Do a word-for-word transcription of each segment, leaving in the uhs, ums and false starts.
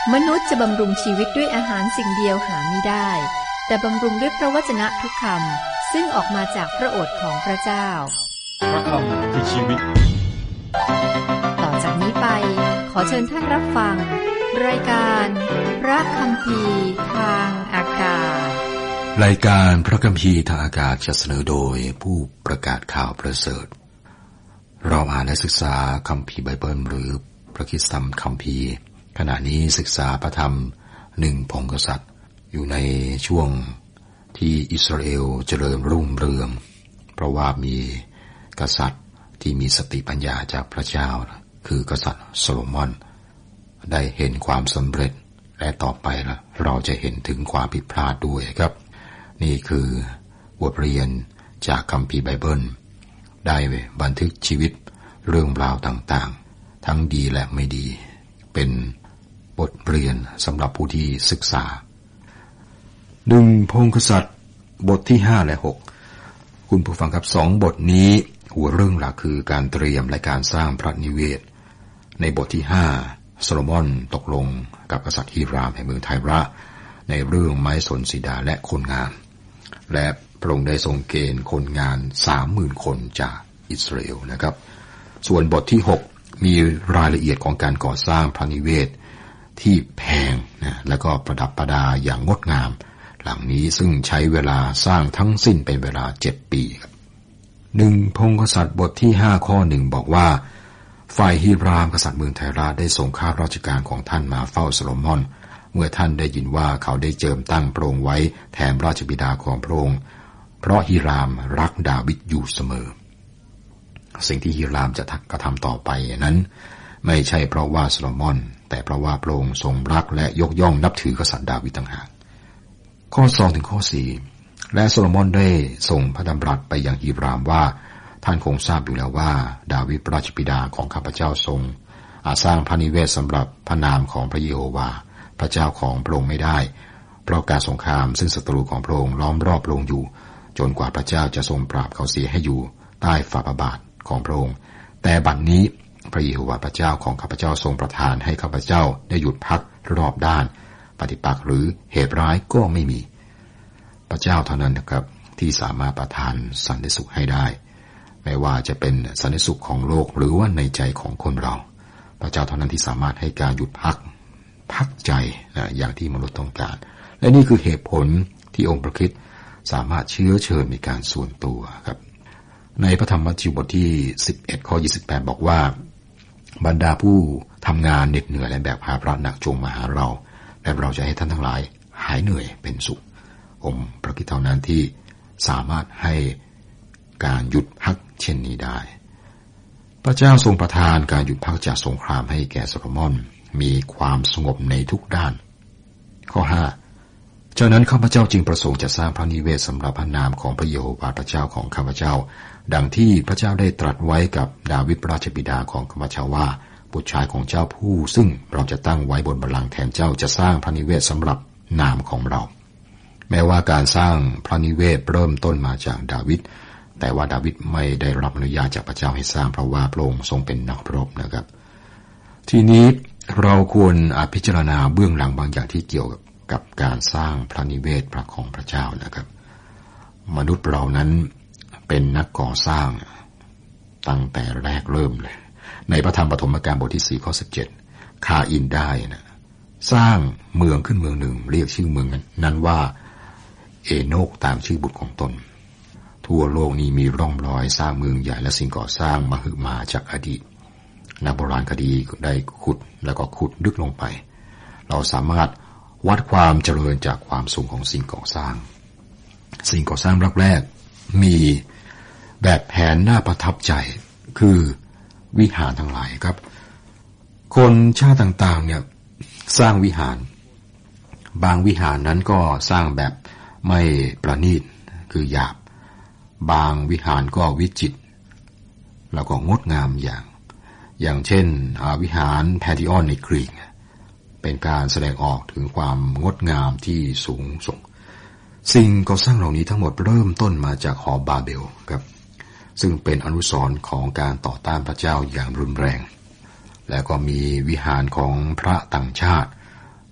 มนุษย์จะบำรุงชีวิตด้วยอาหารสิ่งเดียวหาไม่ได้แต่บำรุงด้วยพระวจนะทุกคำซึ่งออกมาจากพระโอษฐ์ของพระเจ้าพระคำคือชีวิตต่อจากนี้ไปขอเชิญท่านรับฟังรายการพระคัมภีร์ทางอากาศรายการพระคัมภีร์ทางอากาศจะเสนอโดยผู้ประกาศข่าวประเสริฐเราอ่านและศึกษาคัมภีร์ไบเบิลหรือพระคริสตธรรมคัมภีร์ขณะนี้ศึกษาพระธรรมหนึ่งพงศ์กษัตริย์อยู่ในช่วงที่อิสราเอลเจริญรุ่งเรืองเพราะว่ามีกษัตริย์ที่มีสติปัญญาจากพระเจ้าคือกษัตริย์โซโลมอนได้เห็นความสำเร็จและต่อไปละเราจะเห็นถึงความผิดพลาดด้วยครับนี่คือบทเรียนจากคัมภีร์ไบเบิลได้บันทึกชีวิตเรื่องราวต่างๆทั้งดีและไม่ดีเป็นบทเรียนสำหรับผู้ที่ศึกษาหนึ่งพงศ์กษัตริย์บทที่ห้าและหกคุณผู้ฟังครับสองบทนี้หัวเรื่องหลักคือการเตรียมและการสร้างพระนิเวศในบทที่ห้าโซโลมอนตกลงกับกษัตริย์ฮีรามแห่งเมืองไทระในเรื่องไม้สนสีดาและคนงานและพระองค์ได้ทรงเกณฑ์คนงาน สามหมื่น คนจากอิสราเอลนะครับส่วนบทที่หกมีรายละเอียดของการก่อสร้างพระนิเวศที่แพงนะแล้วก็ประดับประดาอย่างงดงามหลังนี้ซึ่งใช้เวลาสร้างทั้งสิ้นเป็นเวลาเจ็ดปีครับหนึ่งพงศ์กษัตริย์บทที่ห้าข้อหนึ่งบอกว่าฝ่ายฮีรามกษัตริย์เมืองไทระได้ส่งข้าราชการของท่านมาเฝ้าโซโลมอนเมื่อท่านได้ยินว่าเขาได้เจิมตั้งพระองค์ไว้แทนราชบิดาของพระองค์เพราะฮีรามรักดาวิดอยู่เสมอสิ่งที่ฮีรามจะกระทำต่อไปนั้นไม่ใช่เพราะว่าโซโลมอนแต่เพราะว่าพระองค์ทรงรักและยกย่องนับถือกษัตริย์ดาวิดต่างหากข้อสองถึงข้อสี่และโซโลมอนได้ส่งพระดำรัสไปยังฮีรามว่าท่านคงทราบอยู่แล้วว่าดาวิดราชบิดาของข้าพเจ้าทรงอาสร้างพระนิเวศสำหรับพระนามของพระเยโฮวาห์พระเจ้าของพระองค์ไม่ได้เพราะการสงครามซึ่งศัตรูของพระองค์ล้อมรอบพระองค์อยู่จนกว่าพระเจ้าจะทรงปราบเขาเสียให้อยู่ใต้ฝ่าพระบาทของพระองค์แต่บัดนี้พระเยโฮวาห์พระเจ้าของข้าพเจ้าทรงประทานให้ข้าพเจ้าได้หยุดพักรอบด้านปฏิปักษ์หรือเหตุร้ายก็ไม่มีพระเจ้าเท่านั้นนะครับที่สามารถประทานสันติสุขให้ได้ไม่ว่าจะเป็นสันติสุขของโลกหรือว่าในใจของคนเราพระเจ้าเท่านั้นที่สามารถให้การหยุดพักพักใจนะอย่างที่มนุษย์ต้องการและนี่คือเหตุผลที่องค์พระคริสต์สามารถเชื้อเชิญมีการส่วนตัวครับในพระธรรมมัทธิวบทที่สิบเอ็ดข้อยี่สิบแปดบอกว่าบรรดาผู้ทำงานเหน็ดเหนื่อยและแบกภาระหนักจงมาหาเราและเราจะให้ท่านทั้งหลายหายเหนื่อยเป็นสุของค์พระคริสต์เท่านั้นที่สามารถให้การหยุดพักเช่นนี้ได้พระเจ้าทรงประทานการหยุดพักจากสงครามให้แก่โซโลมอนมีความสงบในทุกด้านข้อห้าจากนั้นข้าพเจ้าจึงประสงค์จะสร้างพระนิเวศสำหรับพระนามของพระเยโฮวาห์พระเจ้าของข้าพเจ้าดังที่พระเจ้าได้ตรัสไว้กับดาวิดราชบิดาของข้าพเจ้าว่าบุตรชายของเจ้าผู้ซึ่งเราจะตั้งไว้บนบัลลังก์แทนเจ้าจะสร้างพระนิเวศสำหรับนามของเราแม้ว่าการสร้างพระนิเวศเริ่มต้นมาจากดาวิดแต่ว่าดาวิดไม่ได้รับอนุญาตจากพระเจ้าให้สร้างเพราะว่าพระองค์ทรงเป็นนักรบนะครับทีนี้เราควรพิจารณาเบื้องหลังบางอย่างที่เกี่ยวกับการสร้างพระนิเวศพระของพระเจ้านะครับมนุษย์เรานั้นเป็นนักก่อสร้างตั้งแต่แรกเริ่มเลยในพระธรรมปฐมกาลบทที่สี่ข้อสิบเจ็ดคาอินได้นะสร้างเมืองขึ้นเมืองหนึ่งเรียกชื่อเมืองนั้นว่าเอโนกตามชื่อบุตรของตนทั่วโลกนี้มีร่องรอยสร้างเมืองใหญ่และสิ่งก่อสร้างมหึมาจากอดีตนักโบราณคดีได้ขุดแล้วก็ขุดลึกลงไปเราสามารถวัดความเจริญจากความสูงของสิ่งก่อสร้างสิ่งก่อสร้างแรกๆมีแบบแผนน่าประทับใจคือวิหารทั้งหลายครับคนชาติต่างๆเนี่ยสร้างวิหารบางวิหารนั้นก็สร้างแบบไม่ประณีตคือหยาบบางวิหารก็วิจิตรแล้วก็งดงามอย่างอย่างเช่นวิหารแพทิออนในกรีกเป็นการแสดงออกถึงความงดงามที่สูงส่งสิ่งก่อสร้างเหล่านี้ทั้งหมดเริ่มต้นมาจากหอบาเบลครับซึ่งเป็นอนุสรณ์ของการต่อต้านพระเจ้าอย่างรุนแรงแล้วก็มีวิหารของพระต่างชาติ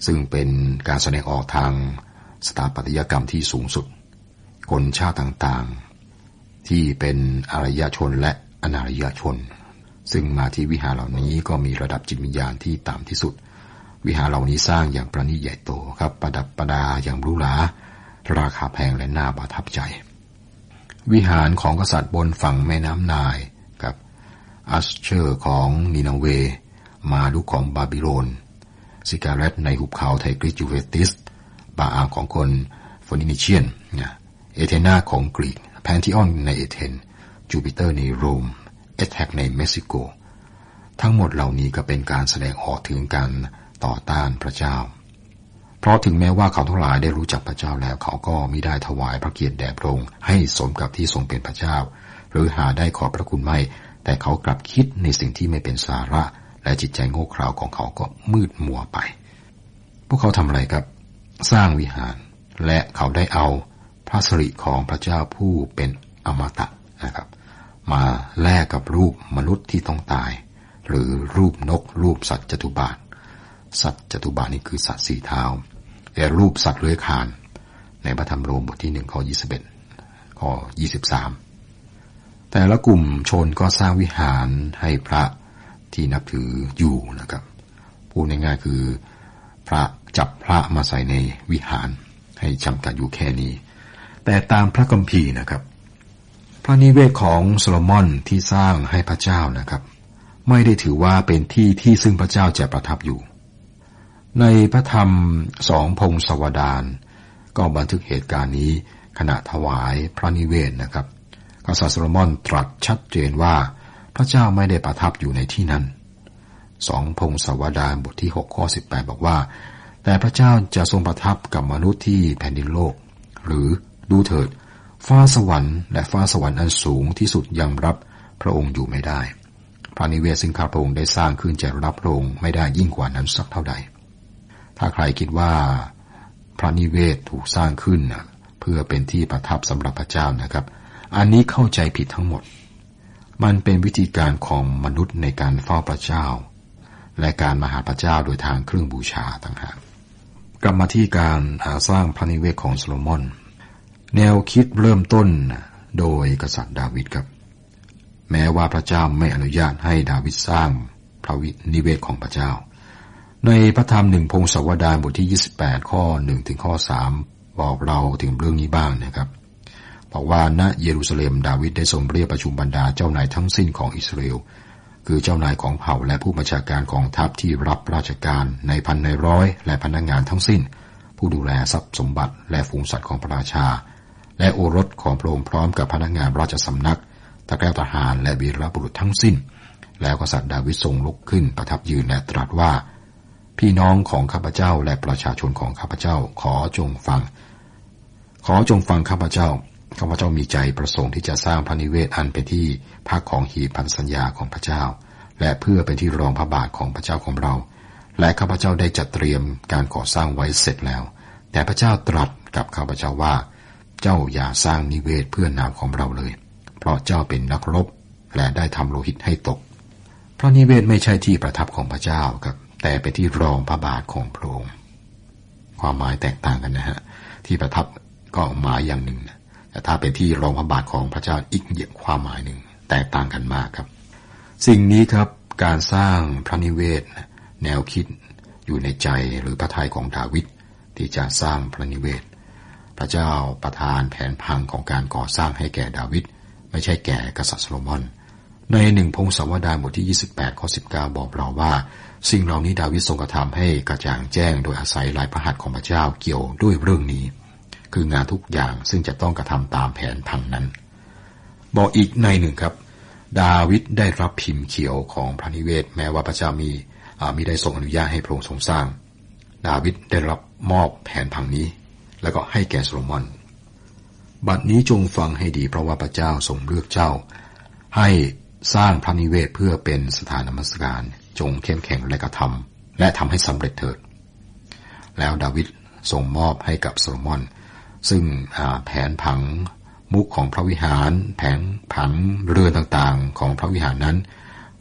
ซึ่งเป็นการแสดงออกทางสถาปัตยกรรมที่สูงสุดคนชาติต่างๆที่เป็นอารยชนและอนาารยชนซึ่งมาที่วิหารเหล่านี้ก็มีระดับจิตวิญญาณที่ต่ำที่สุดวิหารเหล่านี้สร้างอย่างประณีตใหญ่โตครับประดับประดาอย่างหรูหราราคาแพงและน่าประทับใจวิหารของกษัตริย์บนฝั่งแม่น้ำไนล์กับอัสเชอร์ของนีนาเวมาลุกของบาบิโลนซิการเรตในหุบเขาไทกริสยูเฟติสบาอาของคนโฟนินิเชียนเอเธนาของกรีกแพนธีออนในเอเธนจูปิเตอร์ในโรมเอแทกในเม็กซิโกทั้งหมดเหล่านี้ก็เป็นการแสดงออกถึงการต่อต้านพระเจ้าเพราะถึงแม้ว่าเขาทั้งหลายได้รู้จักพระเจ้าแล้วเขาก็มิได้ถวายพระเกียรติแด่พระองค์ให้สมกับที่ทรงเป็นพระเจ้าหรือหาได้ขอบพระคุณไม่แต่เขากลับคิดในสิ่งที่ไม่เป็นสาระและจิตใจโง่เขลาของเขาก็มืดมัวไปพวกเขาทำอะไรครับสร้างวิหารและเขาได้เอาพระสิริของพระเจ้าผู้เป็นอมตะนะครับมาแลกกับรูปมนุษย์ที่ต้องตายหรือรูปนกรูปสัตว์จตุบาทสัตว์จตุบาทนี่คือสัตว์สี่เท้าแต่รูปสัตว์เลื้อยคลานในพระธรรมโรมบทที่หนึ่งข้อยี่สิบเอ็ดข้อยี่สิบสามแต่ละกลุ่มชนก็สร้างวิหารให้พระที่นับถืออยู่นะครับพูดง่ายๆคือพระจับพระมาใส่ในวิหารให้จำกัดอยู่แค่นี้แต่ตามพระคัมภีร์นะครับพระนิเวศของโซโลมอนที่สร้างให้พระเจ้านะครับไม่ได้ถือว่าเป็นที่ที่ซึ่งพระเจ้าจะประทับอยู่ในพระธรรมสองพงศาวดารก็บันทึกเหตุการณ์นี้ขณะถวายพระนิเวศนะครับกษัตริย์โซโลมอนตรัสชัดเจนว่าพระเจ้าไม่ได้ประทับอยู่ในที่นั้นสองพงศาวดารบทที่หกข้อสิบแปดบอกว่าแต่พระเจ้าจะทรงประทับกับมนุษย์ที่แผ่นดินโลกหรือดูเถิดฟ้าสวรรค์และฟ้าสวรรค์อันสูงที่สุดยังรับพระองค์อยู่ไม่ได้พระนิเวศซึ่งข้าพระองค์ได้สร้างขึ้นจะรับพระองค์ไม่ได้ยิ่งกว่านั้นสักเท่าใดถ้าใครคิดว่าพระนิเวศถูกสร้างขึ้นเพื่อเป็นที่ประทับสำหรับพระเจ้านะครับอันนี้เข้าใจผิดทั้งหมดมันเป็นวิธีการของมนุษย์ในการเฝ้าพระเจ้าและการมาหาพระเจ้าโดยทางเครื่องบูชาต่างหากกลับมาที่การสร้างพระนิเวศของโซโลมอนแนวคิดเริ่มต้นโดยกษัตริย์ดาวิดครับแม้ว่าพระเจ้าไม่อนุญาตให้ดาวิดสร้างพระนิเวศของพระเจ้าในพระธรรมหนึ่งพงศาวดารบทที่ยี่สิบแปดข้อหนึ่งถึงข้อสามบอกเราถึงเรื่องนี้บ้างนะครับบอกว่าณเยรูซาเล็มดาวิดได้ทรงเรียกประชุมบรรดาเจ้านายทั้งสิ้นของอิสราเอลคือเจ้านายของเผ่าและผู้บัญชาการกองทัพที่รับราชการในพันในร้อยและพนักงานทั้งสิ้นผู้ดูแลทรัพย์สมบัติและฝูงสัตว์ของพระราชาและโอรสของพระองค์พร้อมกับพนักงานราชสำนักตะแกรงทหารและวีรบุรุษทั้งสิ้นแล้วกษัตริย์ดาวิดทรงลุกขึ้นประทับยืนและตรัสว่าพี่น้องของข้าพเจ้าและประชาชนของข้าพเจ้าขอจงฟังขอจงฟังข้าพเจ้าข้าพเจ้ามีใจประสงค์ที่จะสร้างพระนิเวศอันเป็นที่พักของหีบพันสัญญาของพระเจ้าและเพื่อเป็นที่รองพระบาทของพระเจ้าของเราและข้าพเจ้าได้จัดเตรียมการก่อสร้างไว้เสร็จแล้วแต่พระเจ้าตรัสกับข้าพเจ้าว่าเจ้าอย่าสร้างนิเวศเพื่อนามของเราเลยเพราะเจ้าเป็นนักรบและได้ทำโลหิตให้ตกพระนิเวศไม่ใช่ที่ประทับของพระเจ้าครับแต่เป็นที่รองพระบาทของพระองค์ความหมายแตกต่างกันนะฮะที่ประทับก็หมายอย่างหนึ่งนะแต่ถ้าเป็นที่รองพระบาทของพระเจ้าอีกอย่างความหมายหนึ่งแตกต่างกันมากครับสิ่งนี้ครับการสร้างพระนิเวศแนวคิดอยู่ในใจหรือพระทัยของดาวิดที่จะสร้างพระนิเวศพระเจ้าประทานแผนพังของการก่อสร้างให้แก่ดาวิดไม่ใช่แก่กษัตริย์โซโลมอนในหนึ่งพงศาวดารบทที่ยี่สิบแปดข้อสิบเก้าบอกเราว่าสิ่งเหล่านี้ดาวิดทรงกระทำให้กระจ่างแจ้งโดยอาศัยลายพระหัตถ์ของพระเจ้าเกี่ยวด้วยเรื่องนี้คืองานทุกอย่างซึ่งจะต้องกระทำตามแผนพังนั้นบอกอีกในหนึ่งครับดาวิดได้รับพิมพ์เขียวของพระนิเวศแม้ว่าพระเจ้ามีมิได้ทรงอนุญาตให้พระองค์ทรงสร้างดาวิดได้รับมอบแผนพังนี้แล้วก็ให้แก่โซโลมอนบัดนี้จงฟังให้ดีเพราะว่าพระเจ้าทรงเลือกเจ้าให้สร้างพระนิเวศเพื่อเป็นสถานนมัสการจงเข้มแข็งและกระทำและทำให้สำเร็จเถิดแล้วดาวิดส่งมอบให้กับโซโลมอนซึ่งแผนผังมุขของพระวิหารแผนผังเรือนต่างๆของพระวิหารนั้น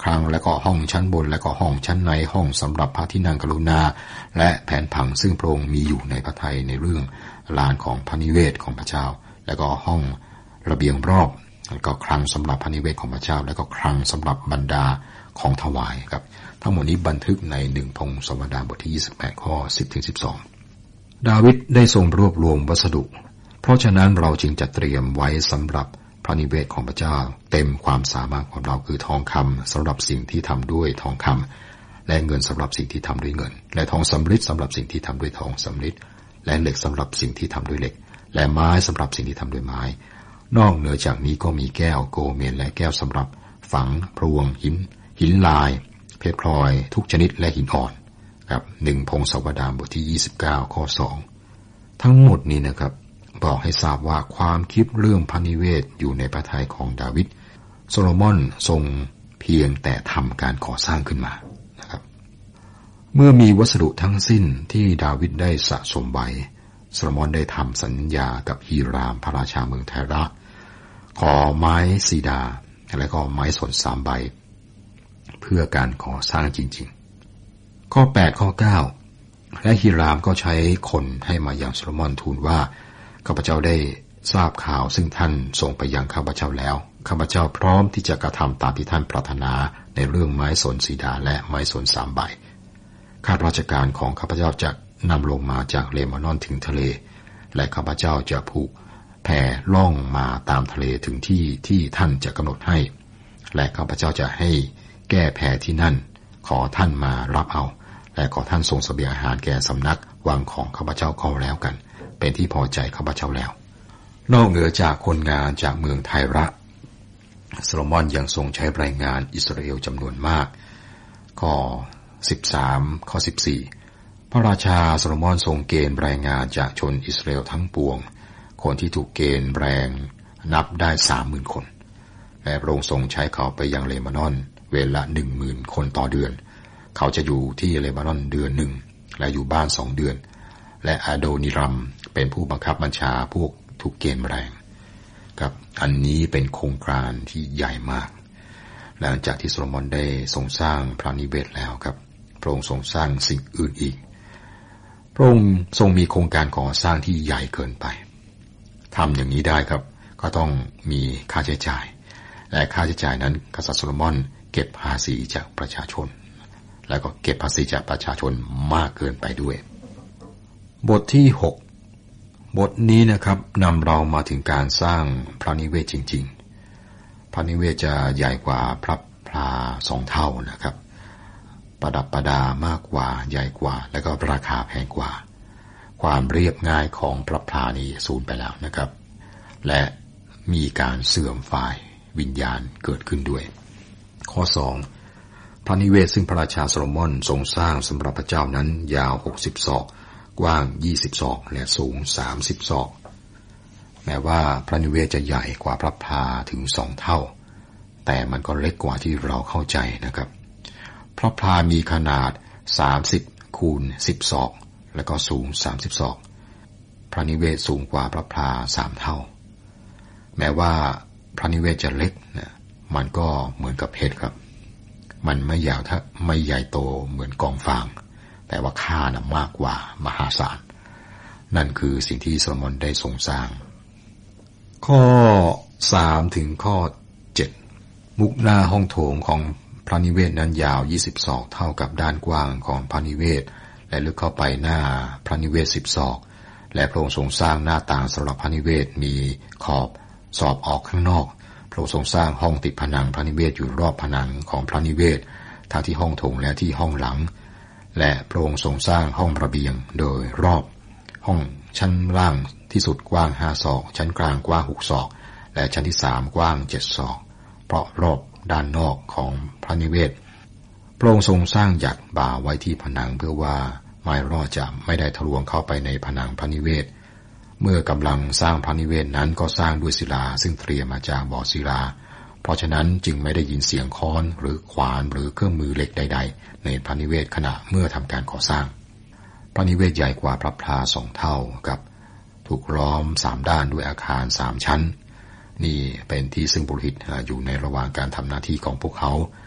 คลังและก็ห้องชั้นบนและก็ห้องชั้นในห้องสำหรับพระที่นั่งกรุณาและแผนผังซึ่งพระองค์มีอยู่ในพระทัยในเรื่องลานของพระนิเวศของพระเจ้าและก็ห้องระเบียงรอบแล้วก็คลังสำหรับพระนิเวศของพระเจ้าและก็คลังสำหรับบรรดาของถวายครับทั้งหมดนี้บันทึกในหนึ่งพงศาวดารบทที่ยี่สิบแปดข้อสิบถึงสิบสองดาวิดได้ทรงรวบรวมวัสดุเพราะฉะนั้นเราจึงจะเตรียมไว้สำหรับพระนิเวศของพระเจ้าเต็มความสามารถของเราคือทองคำสำหรับสิ่งที่ทำด้วยทองคำและเงินสำหรับสิ่งที่ทำด้วยเงินและทองสำริดสำหรับสิ่งที่ทำด้วยทองสำริดและเหล็กสำหรับสิ่งที่ทำด้วยเหล็กและไม้สำหรับสิ่งที่ทำด้วยไม้นอกเหนือจากนี้ก็มีแก้วโกเมนและแก้วสำหรับฝังพรวงหินหินลายเพชรพลอยทุกชนิดและหินอ่อนครับหนึ่งพงศาวดารบทที่ยี่สิบเก้าข้อสองทั้งหมดนี้นะครับบอกให้ทราบว่าความคิดเรื่องพระนิเวศอยู่ในพระทัยของดาวิดโซโลมอนทรงเพียงแต่ทำการก่อสร้างขึ้นมานะครับเมื่อมีวัสดุทั้งสิ้นที่ดาวิดได้สะสมไว้โซโลมอนได้ทำสัญญากับฮีรามพระราชาเมืองไทระขอไม้ซีดาและก็ไม้สนสามใบเพื่อการก่อสร้างจริงๆข้อแปดข้อเก้าและฮีรามก็ใช้คนให้มายังโซโลมอนทูลว่าข้าพเจ้าได้ทราบข่าวซึ่งท่านส่งไปยังข้าพเจ้าแล้วข้าพเจ้าพร้อมที่จะกระทำตามที่ท่านปรารถนาในเรื่องไม้สนสีดาและไม้สนสามใบข้าราชการของข้าพเจ้าจะนำลงมาจากเลบานอนถึงทะเลและข้าพเจ้าจะผูกแพล่องมาตามทะเลถึงที่ที่ท่านจะกำหนดให้และข้าพเจ้าจะให้แก้แพที่นั่นขอท่านมารับเอาและขอท่านส่งเสบียงอาหารแก่สำนักวังของข้าพเจ้าก็แล้วกันเป็นที่พอใจข้าพเจ้าแล้วนอกเหนือจากคนงานจากเมืองไทระโซโลมอนยังทรงใช้แรงงานอิสราเอลจำนวนมากข้อสิบสามข้อสิบสี่พระราชาโซโลมอนทรงเกณฑ์แรงงานจากชนอิสราเอลทั้งปวงคนที่ถูกเกณฑ์แรงนับได้สามหมื่นคนและพระองค์ทรงใช้เขาไปยังเลบานอนเวลาหนึ่งหมื่นคนต่อเดือนเขาจะอยู่ที่เลบานอนเดือนหนึ่งและอยู่บ้านสองเดือนและอาโดนิรัมเป็นผู้บังคับบัญชาพวกถูกเกณฑ์แรงครับอันนี้เป็นโครงการที่ใหญ่มากหลังจากที่โซโลมอนได้ทรงสร้างพระนิเวศแล้วครับพระองค์ทรงสร้างสิ่งอื่นอีกพระองค์ทรงมีโครงการก่อสร้างที่ใหญ่เกินไปทำอย่างนี้ได้ครับก็ต้องมีค่าใช้จ่ายและค่าใช้จ่ายนั้นกษัตริย์โซโลมอนเก็บภาษีจากประชาชนแล้วก็เก็บภาษีจากประชาชนมากเกินไปด้วยบทที่หกบทนี้นะครับนำเรามาถึงการสร้างพระนิเวศจริงๆพระนิเวศจะใหญ่กว่าพระพลาสองเท่านะครับประดับประดามากกว่าใหญ่กว่าและก็ราคาแพงกว่าความเรียบง่ายของพระพลานี้สูญไปแล้วนะครับและมีการเสื่อมฝ่ายวิญญาณเกิดขึ้นด้วยข้อสองพระนิเวศซึ่งพระราชาโซโลมอนทรงสร้างสำหรับพระเจ้านั้นยาวหกสิบศอกกว้างยี่สิบศอกและสูงสามสิบศอกแม้ว่าพระนิเวศจะใหญ่กว่าพระพลาถึงสองเท่าแต่มันก็เล็กกว่าที่เราเข้าใจนะครับพระพลามีขนาดสามสิบคูณสิบศอกและก็สูงสามสิบศอกพระนิเวศสูงกว่าพระพลาสามเท่าแม้ว่าพระนิเวศจะเล็กนะมันก็เหมือนกับเพชรครับมันไม่ยาวถ้าไม่ใหญ่โตเหมือนกองฟางแต่ว่าค่านะมากกว่ามหาศาลนั่นคือสิ่งที่โซโลมอนได้ทรงสร้างข้อสามถึงข้อเจ็ดมุกหน้าห้องโถงของพระนิเวศนั้นยาวยี่สิบศอกเท่ากับด้านกว้างของพระนิเวศและลึกเข้าไปหน้าพระนิเวศสิบศอกและพระองค์ทรงสร้างหน้าต่างสำหรับพระนิเวศมีขอบสอบออกข้างนอกพระองค์ทรงสร้างห้องติดผนังพระนิเวศอยู่รอบผนังของพระนิเวศทั้งที่ห้องโถงและที่ห้องหลังและพระองค์ทรงสร้างห้องระเบียงโดยรอบห้องชั้นล่างที่สุดกว้างห้าศอกชั้นกลางกว้างหกศอกและชั้นที่สามกว้างเจ็ดศอกเพราะรอบด้านนอกของพระนิเวศพระองค์ทรงสร้างหยักบ่าไว้ที่ผนังเพื่อว่าไม้รอดจะไม่ได้ทะลวงเข้าไปในผนังพระนิเวศเมื่อกำลังสร้างพระนิเวศนั้นก็สร้างด้วยศิลาซึ่งเตรียมมาจากบ่อศิลาเพราะฉะนั้นจึงไม่ได้ยินเสียงค้อนหรือขวานหรือเครื่องมือเหล็กใดๆในพระนิเวศขณะเมื่อทำการก่อสร้างพระนิเวศใหญ่กว่าพระพลาสองเท่ากับถูกล้อมสามด้านด้วยอาคารสามชั้นนี่เป็นที่ซึ่งปุโรหิตอยู่ในระหว่างการทำหน้าที่ของพวกเขา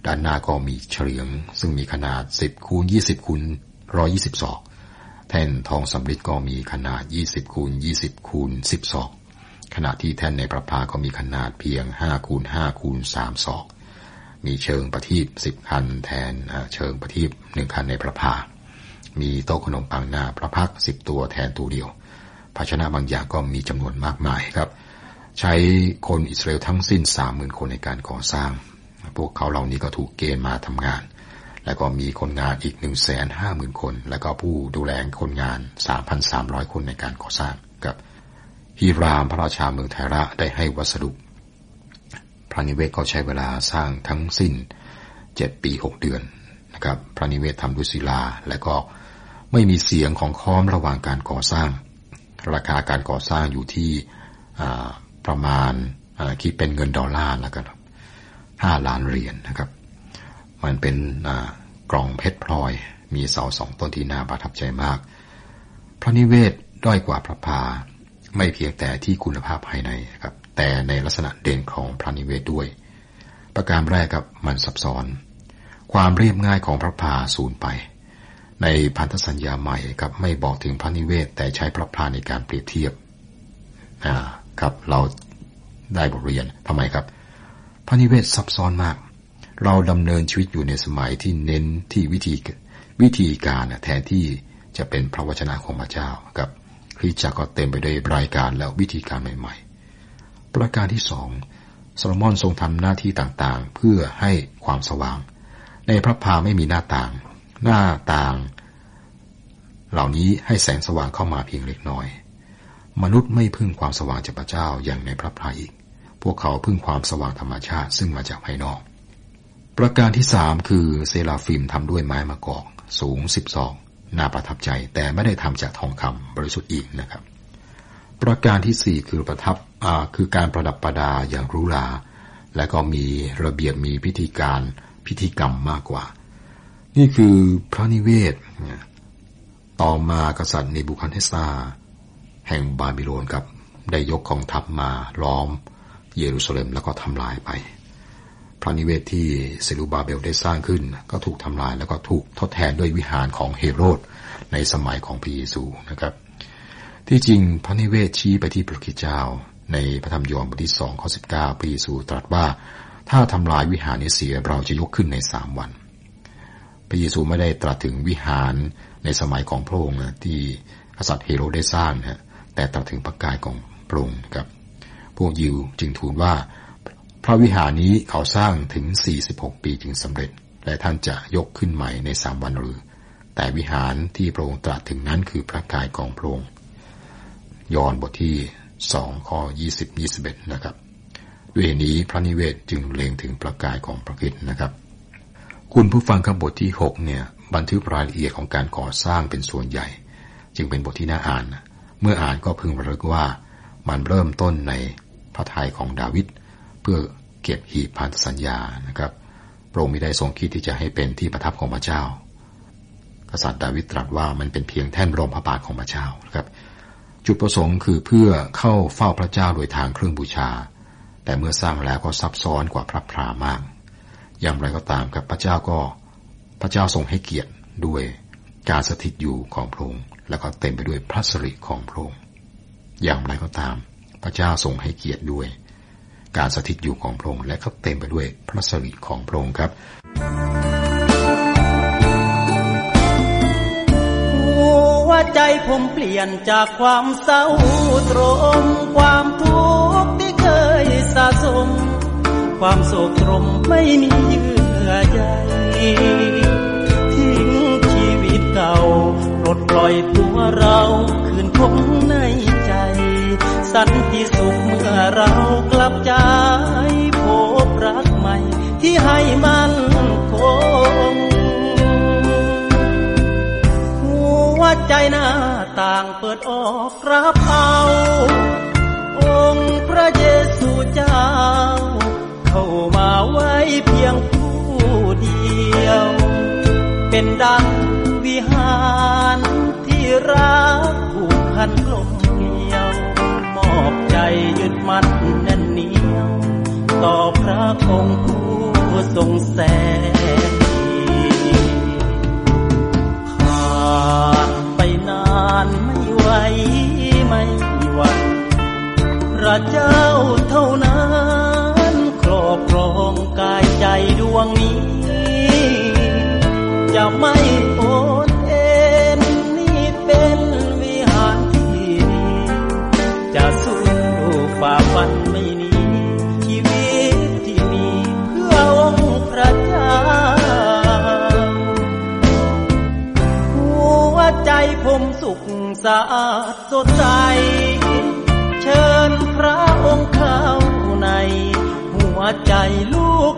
ด้านหน้าก็มีเฉลียงซึ่งมีขนาดสิบคูณยี่สิบคูณหนึ่งร้อยยี่สิบศอกแท่นทองสำริดก็มีขนาดยี่สิบคูณยี่สิบคูณสิบศอกขณะที่แท่นในประภาก็มีขนาดเพียงห้าคูณห้าคูณสามศอกมีเชิงประทีปสิบคันแทนเชิงประทีปหนึ่งคันในประภามีโต๊ะขนมปังหน้าพระพักตร์สิบตัวแทนตัวเดียวภาชนะบางอย่างก็มีจำนวนมากมายครับใช้คนอิสราเอลทั้งสิ้น สามหมื่น คนในการก่อสร้างพวกเขาเหล่านี้ก็ถูกเกณฑ์มาทำงานแล้วก็มีคนงานอีก หนึ่งแสนห้าหมื่น คนแล้วก็ผู้ดูแลคนงาน สามพันสามร้อย คนในการก่อสร้างครับฮีรามพระราชาเมืองไทระได้ให้วัสดุพระนิเวศก็ใช้เวลาสร้างทั้งสิ้นเจ็ดปีหกเดือนนะครับพระนิเวศทำด้วยศิลาและก็ไม่มีเสียงของค้อมระหว่างการก่อสร้างราคาการก่อสร้างอยู่ที่ประมาณคิดเป็นเงินดอลลาร์แล้วกันห้าล้านเหรียญ นะครับมันเป็นกล่องเพชรพลอยมีเสาสองต้นที่น่าประทับใจมากพระนิเวศด้อยกว่าพระพาไม่เพียงแต่ที่คุณภาพภายในครับแต่ในลักษณะเด่นของพระนิเวศด้วยประการแรกครับมันซับซ้อนความเรียบง่ายของพระพาสูญไปในพันธสัญญาใหม่ครับไม่บอกถึงพระนิเวศแต่ใช้พระพาในการเปรียบเทียบอ่าครับเราได้บทเรียนทำไมครับพระนิเวศซับซ้อนมากเราดำเนินชีวิตอยู่ในสมัยที่เน้นที่วิธีวิธีการแทนที่จะเป็นพระวจนะของพระเจ้าครับคริสตจักรก็เต็มไปด้วยรายการและวิธีการใหม่ๆประการที่สองโซโลมอนทรงทำหน้าที่ต่างๆเพื่อให้ความสว่างในพระพาไม่มีหน้าต่างหน้าต่างเหล่านี้ให้แสงสว่างเข้ามาเพียงเล็กน้อยมนุษย์ไม่พึ่งความสว่างจากพระเจ้าอย่างในพระพาอีกพวกเขาพึ่งความสว่างธรรมชาติซึ่งมาจากภายนอกประการที่สามคือเซราฟิมทำด้วยไม้มะกอกสูงสิบศอกน่าประทับใจแต่ไม่ได้ทำจากทองคำบริสุทธิ์อีกนะครับประการที่สี่คือประทับอ่าคือการประดับประดาอย่างหรูหราและก็มีระเบียบมีพิธีการพิธีกรรมมากกว่านี่คือพระนิเวศต่อมากษัตริย์เนบูคัดเนสซาร์แห่งบาบิโลนครับได้ยกกองทัพมาล้อมเยรูซาเล็มแล้วก็ทำลายไปพระนิเวศที่เซรุบาเบลได้สร้างขึ้นก็ถูกทำลายแล้วก็ถูกทดแทนด้วยวิหารของเฮโรดในสมัยของพระเยซูนะครับที่จริงพระนิเวศชี้ไปที่พระคริสต์เจ้าในพระธรรมยอห์นบทที่สองข้อสิบเก้าพระเยซูตรัสว่าถ้าทำลายวิหารนี้เสียเราจะยกขึ้นในสามวันพระเยซูไม่ได้ตรัสถึงวิหารในสมัยของพระองค์ที่กษัตริย์เฮโรดได้สร้างนะแต่ตรัสถึงพระกายของพระองค์ครับพวกยิวจึงทูลว่าพระวิหารนี้เขาสร้างถึงสี่สิบหกปีจึงสำเร็จและท่านจะยกขึ้นใหม่ในสามวันหรือแต่วิหารที่พระองค์ตรัสถึงนั้นคือพระกายของพระองค์ยอห์นบทที่สองข้อยี่สิบ ยี่สิบเอ็ดนะครับด้วยนี้พระนิเวศจึงเล็งถึงพระกายของพระคริสต์นะครับคุณผู้ฟังครับบทที่หกเนี่ยบันทึกรายละเอียดของการก่อสร้างเป็นส่วนใหญ่จึงเป็นบทที่น่าอ่านเมื่ออ่านก็พึงระลึกว่ามันเริ่มต้นในพระทัยของดาวิดเพื่อเก็บหีบพันธสัญญานะครับพระองค์ไม่ได้ทรงคิดที่จะให้เป็นที่ประทับของพระเจ้ากษัตริย์ดาวิดตรัสว่ามันเป็นเพียงแท่นรองพระบาทของพระเจ้านะครับจุดประสงค์คือเพื่อเข้าเฝ้าพระเจ้าโดยทางเครื่องบูชาแต่เมื่อสร้างแล้วก็ซับซ้อนกว่าพระพรามากอย่างไรก็ตามครับพระเจ้าก็พระเจ้าทรงให้เกียรติด้วยการสถิตอยู่ของพระองค์แล้วก็เต็มไปด้วยพระสิริของพระองค์อย่างไรก็ตามพระเจ้าทรงให้เกียรติด้วยการสถิตอยู่ของพระองค์และก็เต็มไปด้วยพระสิริของพระองค์ครับหัวใจผมเปลี่ยนจากความเศร้าตรมความทุกข์ที่เคยสะสมความโศกตรมไม่มีเยื่อใยทิ้งชีวิตเก่าปลดปล่อยตัวเราคืนคงในใจสันติสุขเมื่อเรากลับใจพบรักใหม่ที่ให้มันคงหัวใจหน้าต่างเปิดออกรับเอาองค์พระเยซูเจ้าเข้ามาไว้เพียงผู้เดียวเป็นดังวิหารที่รักผูกพันกลมเกลียวมอบใจยึดมั่นแน่นเหนียวต่อพระองค์ผู้ทรงแสนดีผ่านไปนานไม่ไหวไม่หวั่นพระเจ้าเท่านั้นครอบครองกายใจดวงนี้จะไม่โอนเอ็นนี่เป็นวิหารที่ดีจะสู้ฝ่าฟันไม่หนีชีวิตที่มีเพื่อองค์พระเจ้าหัวใจผมสุขสะอาดสดใสเชิญพระองค์เข้าในหัวใจลูก